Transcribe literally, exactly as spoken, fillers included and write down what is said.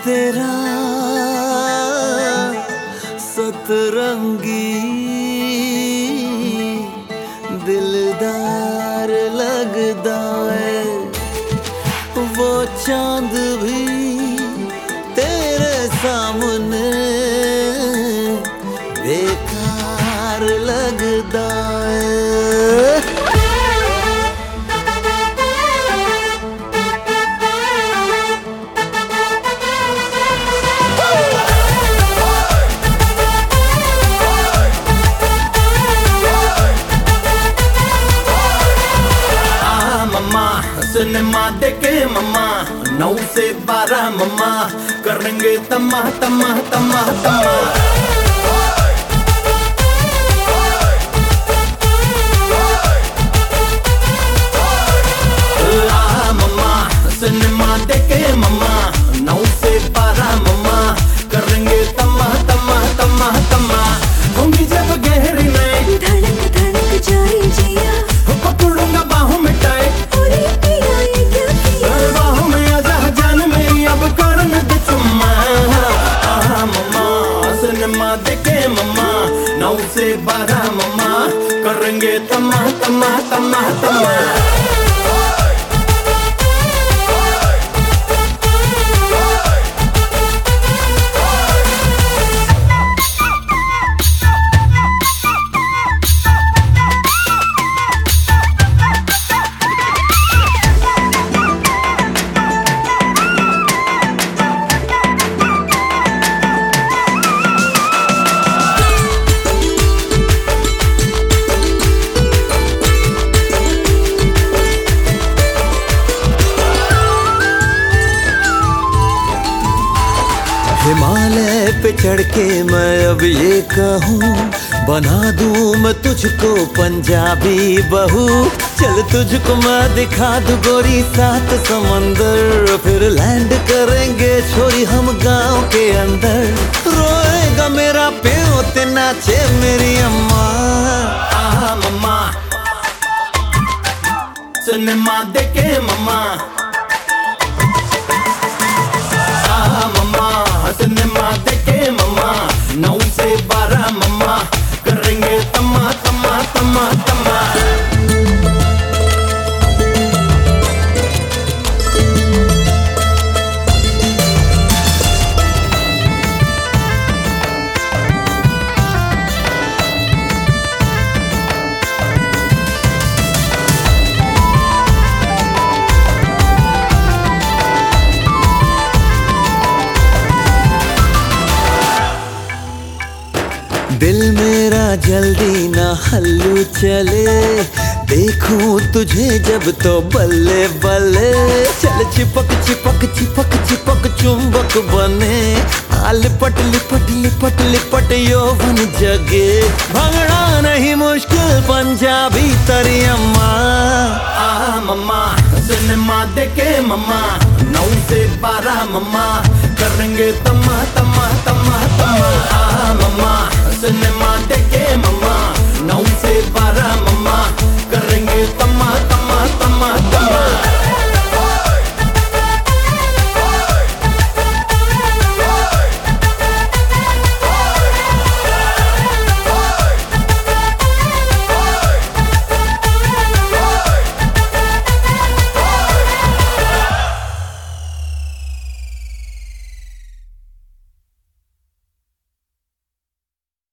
तेरा सतरंगी दिलदार लगदा है, वो चांद भी तेरे सामने बेकार लगदा है। सिनेमा देखे मम्मा, नौ से बारह मम्मा, करेंगे तम्मा तम्मा तम्मा तम्मा। आ मम्मा सिनेमा देखे मम्मा, नौ से बारह मम्मा, करेंगे तम्मा तम्मा तम्मा तम्मा। होंगी जब गहरी में धड़क धड़क जाए जिया, पकड़ूंगा बाहों में टाए, देखे मम्मा, नौ से बारह मम्मा, करेंगे तम्मा तम्मा तम्मा तम्मा। हिमालय पे चढ़ के मैं अब ये कहूँ, बना दूँ मैं तुझको पंजाबी बहू। चल तुझको मैं दिखा दूँ गोरी सात समंदर, फिर लैंड करेंगे छोरी हम गांव के अंदर। रोएगा मेरा प्यो ते नाचे मेरी अम्मा। आ मम्मा सिनेमा देखे मम्मा, सिनेमा देखे मम्मा, नौ से बारह मम्मा, करेंगे तम्मा तम्मा तम्मा तम्मा। दिल मेरा जल्दी ना हल्लू चले, देखूं तुझे जब तो बल्ले बल्ले। चल चिपक चिपक चिपक चिपक चुंबक बने, आ लिपट लिपट लिपट लिपट यौवन जगे। भंगड़ा नहीं मुश्किल पंजाबी तरी अम्मा। आ मम्मा सिनेमा देखे मम्मा, नौ से बारह मम्मा, करेंगे तम्मा तम्मा तम्मा तम्मा। आ मम्मा सिनेमा